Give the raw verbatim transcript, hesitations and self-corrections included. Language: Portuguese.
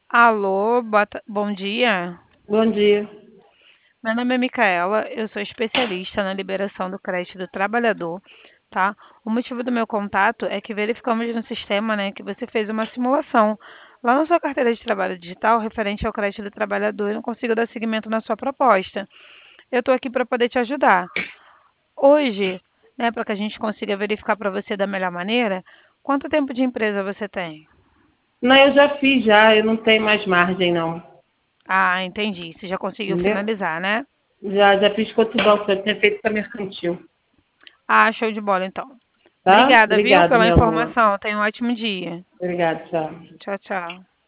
Alô, boa ta- bom dia. Bom dia. Meu nome é Micaela, eu sou especialista na liberação do crédito do trabalhador, tá? O motivo do meu contato é que verificamos no sistema, né, que você fez uma simulação lá na sua carteira de trabalho digital referente ao crédito do trabalhador e não consigo dar seguimento na sua proposta. Eu estou aqui para poder te ajudar. Hoje, né, para que a gente consiga verificar para você da melhor maneira, quanto tempo de empresa você tem? Não, eu já fiz já, eu não tenho mais margem não. Ah, entendi. Você já conseguiu Entendeu? finalizar, né? Já, já fiz com outro banco, já tinha feito com a mercantil. Ah, show de bola, então. Tá? Obrigada, viu, Obrigado, pela meu amor. informação. Tenha um ótimo dia. Obrigado, tchau. Tchau, tchau.